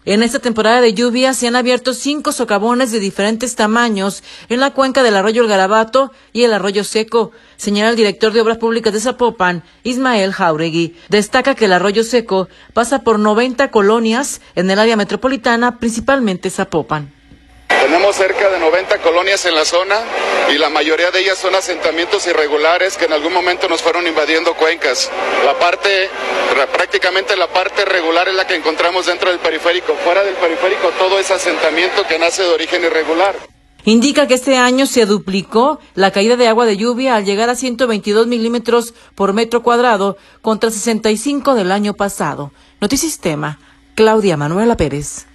En esta temporada de lluvias se han abierto 5 socavones de diferentes tamaños en la cuenca del arroyo El Garabato y el arroyo Seco, señala el director de Obras Públicas de Zapopan, Ismael Jauregui. Destaca que el arroyo Seco pasa por 90 colonias en el área metropolitana, principalmente Zapopan. Tenemos cerca de 90 colonias en la zona y la mayoría de ellas son asentamientos irregulares que en algún momento nos fueron invadiendo cuencas. Prácticamente la parte regular es la que encontramos dentro del periférico. Fuera del periférico todo es asentamiento que nace de origen irregular. Indica que este año se duplicó la caída de agua de lluvia al llegar a 122 milímetros por metro cuadrado contra 65 del año pasado. Notisistema, Claudia Manuela Pérez.